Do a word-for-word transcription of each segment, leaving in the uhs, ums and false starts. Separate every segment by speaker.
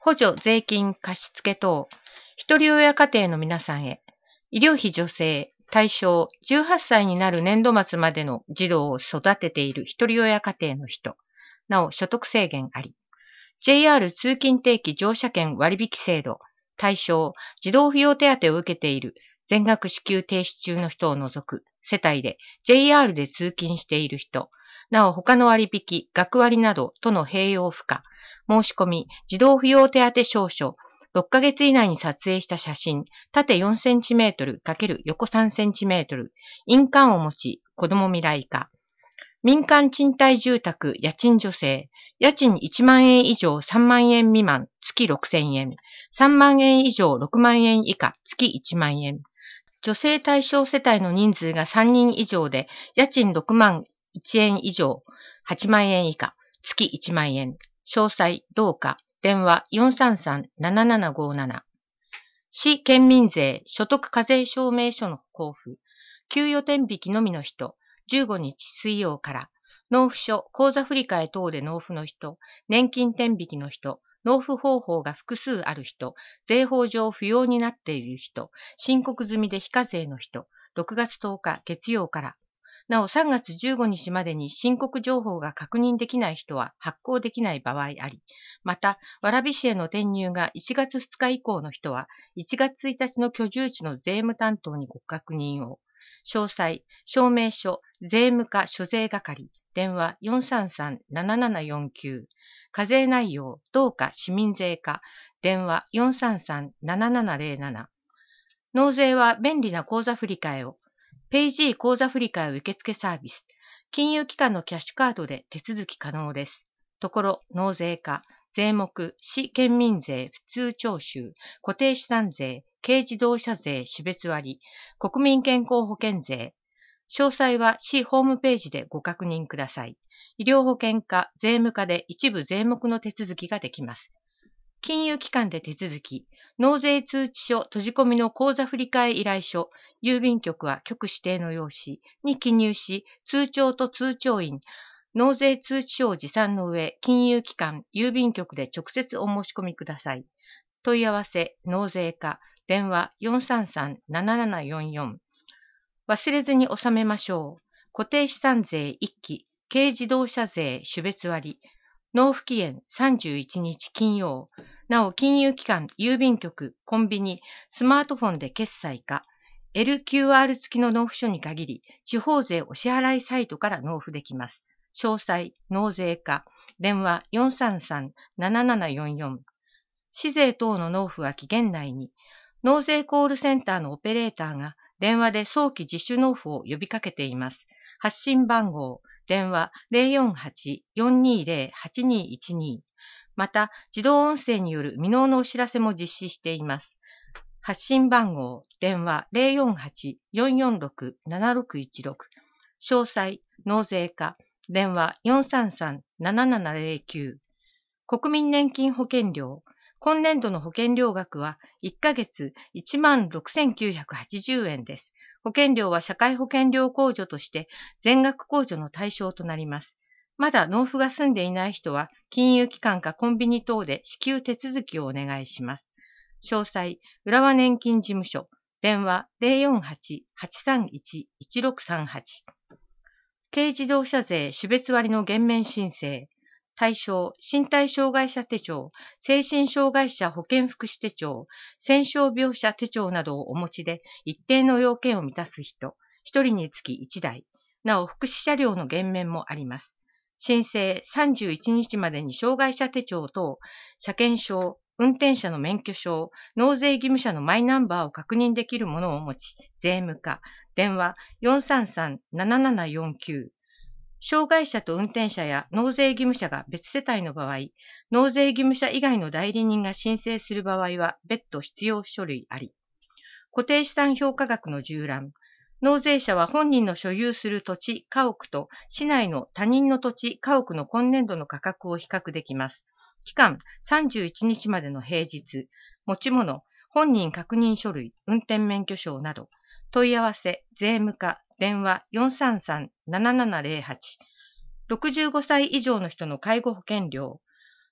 Speaker 1: 補助税金貸付等、ひとり親家庭の皆さんへ、医療費助成対象じゅうはっさいになる年度末までの児童を育てているひとり親家庭の人、なお所得制限あり。ジェイアール 通勤定期乗車券割引制度、対象児童扶養手当を受けている全額支給停止中の人を除く世帯で ジェイアール で通勤している人、なお他の割引、学割などとの併用不可、申し込み、児童扶養手当証書、ろっかげつ以内に撮影した写真、縦よんセンチメートル×横さんセンチメートル、印鑑を持ち、子ども未来化。民間賃貸住宅家賃助成、家賃いちまんえん以上さんまんえん未満月ろくせんえん、さんまんえん以上ろくまんえん以下月いちまんえん。助成対象世帯の人数がさんにん以上で家賃ろくまんいちえん以上はちまんえん以下月いちまんえん。詳細どうか電話 よんさんさんななななごなな。市県民税所得課税証明書の交付、給与天引きのみの人、じゅうごにち水曜から、納付書、口座振替等で納付の人、年金天引きの人、納付方法が複数ある人、税法上不要になっている人、申告済みで非課税の人、ろくがつとおか月曜から、なおさんがつじゅうごにちまでに申告情報が確認できない人は発行できない場合あり、また、蕨市への転入がいちがつふつか以降の人は、いちがつついたちの居住地の税務担当にご確認を。詳細、証明書、税務課諸税係、電話 よんさんさんななななよんきゅう。課税内容、どうか市民税課、電話 よんさんさんななななぜろなな。納税は便利な口座振替を。ペイジー口座振替受付サービス。金融機関のキャッシュカードで手続き可能です。ところ、納税課、税目、市県民税、普通徴収、固定資産税、軽自動車税、種別割、国民健康保険税。詳細は市ホームページでご確認ください。医療保険課、税務課で一部税目の手続きができます。金融機関で手続き、納税通知書閉じ込みの口座振替依頼書、郵便局は局指定の用紙に記入し、通帳と通帳員、納税通知書を持参の上、金融機関、郵便局で直接お申し込みください。問い合わせ、納税課、電話 よんさんさんななななよんよん。忘れずに納めましょう。固定資産税いっき、軽自動車税種別割。納付期限さんじゅういちにち金曜。なお、金融機関、郵便局、コンビニ、スマートフォンで決済か、エルキューアール 付きの納付書に限り、地方税お支払いサイトから納付できます。詳細、納税課、電話 よんさんさんななななよんよん。市税等の納付は期限内に、納税コールセンターのオペレーターが電話で早期自主納付を呼びかけています。発信番号、電話 ゼロよんはち よんにゼロ はちにいちに。また、自動音声による未納のお知らせも実施しています。発信番号、電話 ゼロよんはち よんよんろく ななろくいちろく。詳細、納税課、電話 よんさんさんななななゼロきゅう。国民年金保険料、今年度の保険料額はいっかげついちまんろくせんきゅうひゃくはちじゅうえんです。保険料は社会保険料控除として全額控除の対象となります。まだ納付が済んでいない人は金融機関かコンビニ等で支給手続きをお願いします。詳細、浦和年金事務所、電話 ゼロよんはち はちさんいち いちろくさんはち。軽自動車税種別割の減免申請。対象、身体障害者手帳、精神障害者保健福祉手帳、戦傷病者手帳などをお持ちで一定の要件を満たす人、一人につきいちだい。なお、福祉車両の減免もあります。申請さんじゅういちにちまでに障害者手帳等、車検証、運転者の免許証、納税義務者のマイナンバーを確認できるものを持ち、税務課、電話 よんさんさんななななよんきゅう。障害者と運転者や納税義務者が別世帯の場合、納税義務者以外の代理人が申請する場合は別途必要書類あり。固定資産評価額の縦覧。納税者は本人の所有する土地、家屋と市内の他人の土地、家屋の今年度の価格を比較できます。期間さんじゅういちにちまでの平日。持ち物、本人確認書類、運転免許証など。問い合わせ、税務課、電話 よんさんさんななななゼロはち。ろくじゅうごさい以上の人の介護保険料。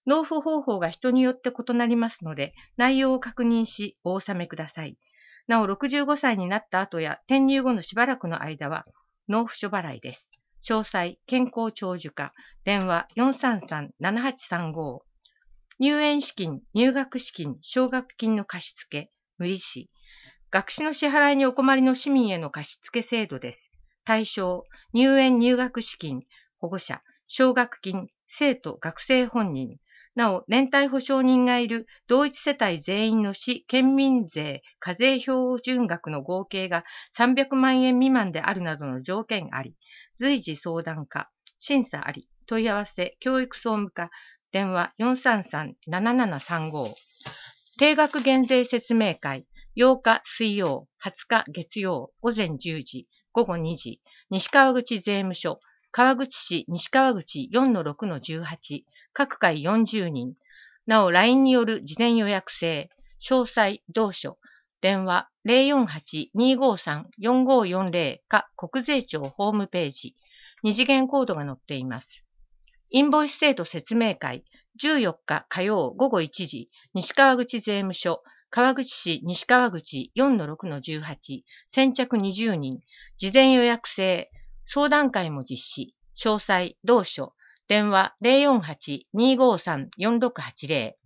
Speaker 1: 納付方法が人によって異なりますので、内容を確認し、お納めください。なお、ろくじゅうごさいになった後や転入後のしばらくの間は、納付書払いです。詳細、健康長寿課、電話 よんさんさんななはちさんご。入園資金、入学資金、奨学金の貸付、無利子。学資の支払いにお困りの市民への貸付制度です。対象、入園入学資金、保護者、奨学金、生徒、学生本人。なお、連帯保証人がいる同一世帯全員の市、県民税、課税標準額の合計がさんびゃくまんえん未満であるなどの条件あり、随時相談課、審査あり、問い合わせ、教育総務課、電話 よんさんさんななななさんご。定額減税説明会、ようか水曜、はつか月曜、午前じゅうじ、午後にじ、西川口税務署、川口市西川口 よんのろくのじゅうはち、各回よんじゅうにん。なお、ライン による事前予約制。詳細、同書。電話 ゼロよんはちにーごーさんよんごーよんゼロ か国税庁ホームページ。二次元コードが載っています。インボイス制度説明会。じゅうよっか火曜午後いちじ、西川口税務署。川口市西川口 よんのろくのじゅうはち。先着にじゅうにん。事前予約制。相談会も実施。詳細、同書。電話 ゼロよんはちにーごーさんよんろくはちゼロ。